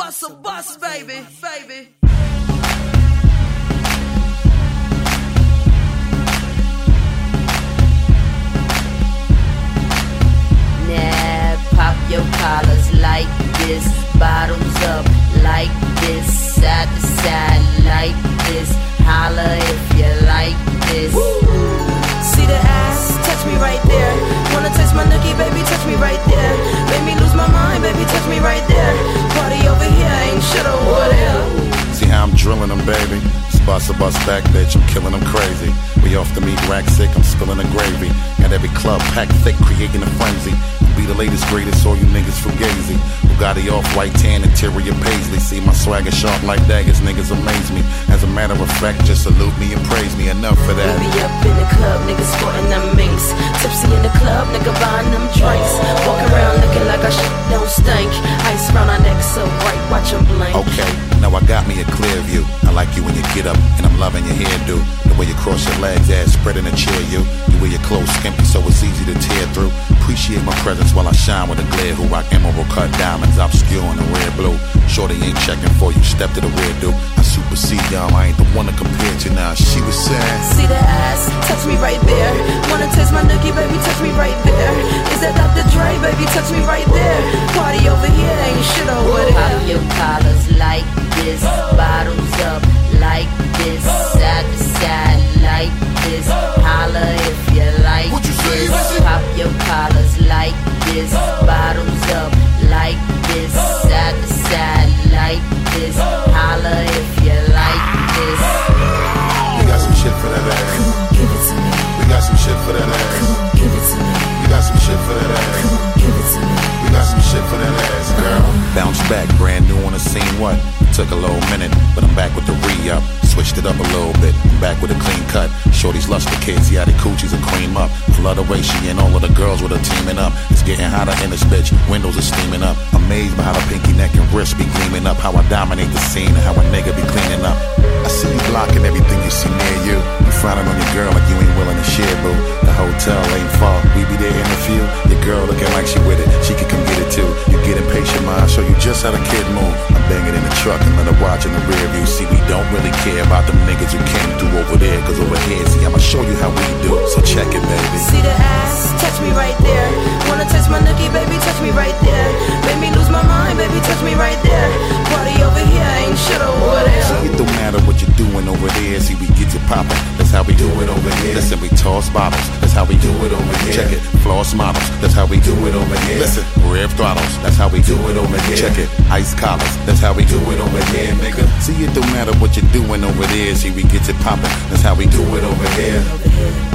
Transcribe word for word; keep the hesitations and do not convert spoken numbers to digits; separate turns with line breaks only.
bust a bus, baby, baby.
Nah, pop your collars like this, bottoms up like this, side to side like this, holla if you like this.
Woo. See the ass, touch me right there. Wanna taste my nookie, baby, touch me right there. Make me lose my mind, baby, touch me right there. Party over here, ain't shit over there.
See how I'm drilling them, baby. Bust a bus back, bitch, I'm killing them crazy. We off the meat rack sick, I'm spilling the gravy. Got every club packed thick, creating a frenzy. Be the latest, greatest, all you niggas fugazi. Bugatti off-white tan, interior paisley. See my swagger sharp like daggers, niggas amaze me. As a matter of fact, just salute me and praise me. Enough for that.
We be up in the club, niggas sporting them minks. Tipsy in the club, nigga buying them drinks. Walking around looking like our shit don't stink. Ice round our neck so bright, watch them blink.
Okay, now I got me a clear view. I like you when you get up, and I'm loving your hairdo. The way you cross your legs, ass spread in a chair, you. You wear your clothes skimpy, so it's easy to tear through. Appreciate my presence while I shine with a glare. Who rock emerald cut diamonds, obscure in the red blue. Shorty ain't checking for you, step to the rear, dude. I supersede y'all, I ain't the one to compare to now. She was saying,
see the ass, touch me right there. Wanna taste my nookie, baby, touch me right there. Is that Doctor Dre, baby, touch me right there. Party over here, ain't shit over there.
Pop your collars like this, bottoms up like this, side to side like this, holla if you like
what you say,
this. Pop your collars like this, bottoms up like this, side to side like this, holla if you like this.
We got some shit for that ass.
Come on, give it to me.
We got some shit for that ass.
Come on, give it to me.
We got some shit for that ass.
Come on, give it to me.
We got some shit for that ass, girl. Bounce back, brand new on the scene, what? Took a little minute, but I'm back with the re-up. Switched it up a little bit, I'm back with a clean cut. Shorty's luster kids, yeah, the coochies are cream up. Flood away, she and all of the girls with her teaming up. It's getting hotter in this bitch, windows are steaming up. Amazed by how the pinky neck and wrist be gleaming up. How I dominate the scene and how a nigga be cleaning up. I see you blocking everything you see near you. You frowning on your girl like you ain't willing to share, boo. The hotel ain't far, we be there in a few. Your girl looking like she with it, she can come get it too. You get impatient, ma, I show you just how the kid move. I'm banging in the truck and let her watch in the rear view. See, we don't really care about them niggas who came through over there, cause over here, see, I'ma show you how we do. So check it, baby.
See the ass, touch me right there. Wanna taste my nookie, baby, touch me right there. Make me lose my mind, baby, touch me right there. Party over here, ain't shit over there.
See, it don't matter what you're doing over there. See, we get it poppin', that's how we do it over here. Listen, we toss bottles, that's how we do it over here. Check it, floss models, that's how we do it over here. Listen, rev throttles, that's how we do it over here. Check it, ice collars, that's how we do it over here, nigga. See, it don't matter what you're doing over there. See, we get it poppin', that's how we do it over here.